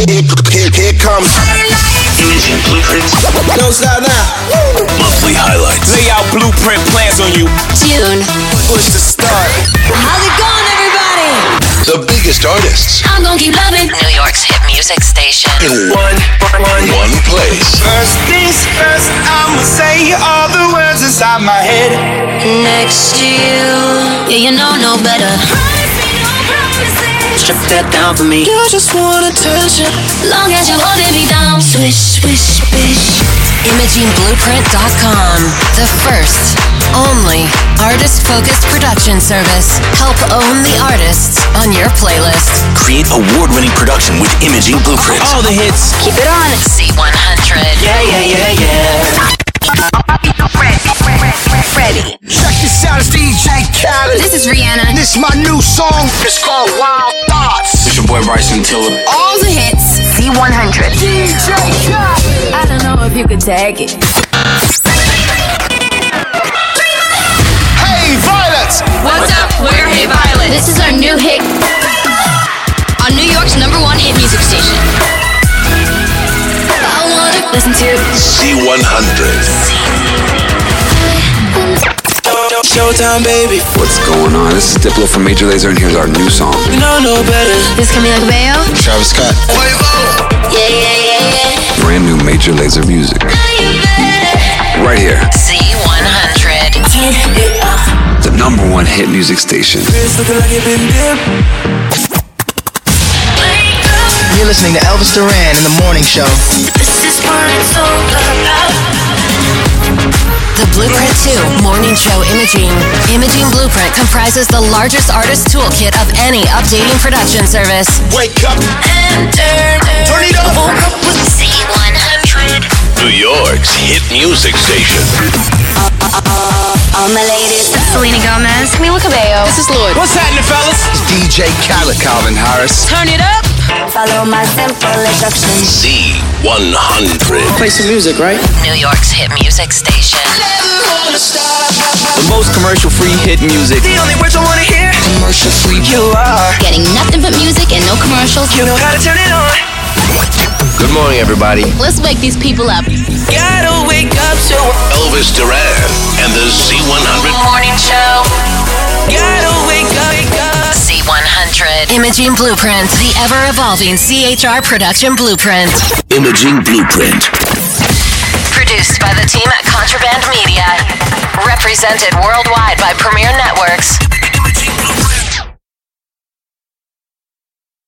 Here comes Imaging Blueprint. Don't stop now. Monthly highlights. Lay out blueprint plans on you. June. Push the start. How's it going, everybody? The biggest artists I'm gonna keep loving New York's hit music station. in one place. First things first, I'ma say all the words inside my head. Next to you, yeah, you know no better. Strip that down for me. You just want attention. Long as you holding me down. Swish, swish, swish. ImagingBlueprint.com. The first, only artist-focused production service. Help own the artists on your playlist. Create award-winning production with Imaging Blueprint. All the hits. Keep it on. C100. Yeah. Ready. Check this out, it's DJ Khaled. This is Rihanna. This is my new song. It's called Wild Thoughts. It's your boy Bryson Tiller. All the hits. C100. DJ Khaled. I don't know if you could take it. Hey, Violet. What's up? We're Hey Violet. This is our new hit on New York's #1 hit music station. I wanna listen to C100. Showtime, baby. What's going on? This is Diplo from Major Lazer, and here's our new song. You know no better. this Camila Cabello. Travis Scott. Yeah. Brand new Major Lazer music. Right here. C100. The #1 hit music station. It's looking like it been dipped. You're listening to Elvis Duran in the morning show. This is what it's all about. The Blueprint 2 Morning Show Imaging. Imaging Blueprint comprises the largest artist toolkit of any updating production service. Wake up. And turn it up. with C100. New York's hit music station. All my ladies. Selena Gomez. Camila Cabello. This is Lord. What's happening, fellas? It's DJ Khaled. Calvin Harris. Turn it up. Follow my simple instructions. C100. Play some music, right? New York's hit music station. The most commercial-free hit music. The only words I wanna hear. Commercial-free. You are. Getting nothing but music and no commercials. You know how to turn it on. Good morning, everybody. Let's wake these people up. Gotta wake up to Elvis Duran and the C100. Morning show. Gotta wake up. C100. Imaging Blueprint. The ever-evolving CHR production blueprint. Imaging Blueprint. Produced by the team at Contraband Media. Represented worldwide by Premier Networks. Imaging Blueprint.